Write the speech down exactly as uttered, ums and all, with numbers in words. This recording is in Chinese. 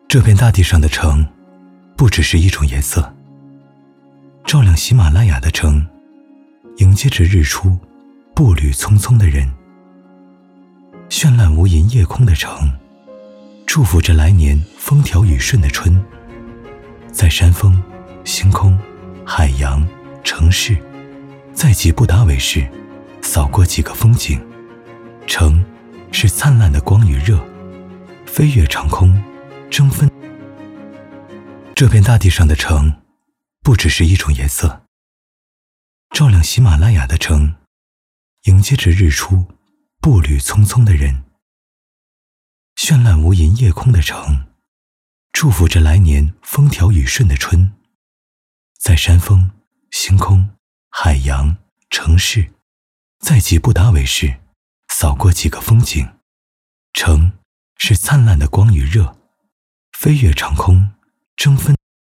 这片大地上的城，不只是一种颜色，照亮喜马拉雅的城，迎接着日出，步履匆匆的人。绚烂无垠夜空的城，祝福着来年风调雨顺的春。在山峰、星空、海洋、城市，在吉布达韦市扫过几个风景。城是灿烂的光与热，飞越长空，争分。这片大地上的城，不只是一种颜色，照亮喜马拉雅的城，迎接着日出，步履匆匆的人。绚烂无垠夜空的城，祝福着来年风调雨顺的春。在山峰、星空、海洋、城市，在吉布达韦市扫过几个风景。城是灿烂的光与热，飞越长空，争分。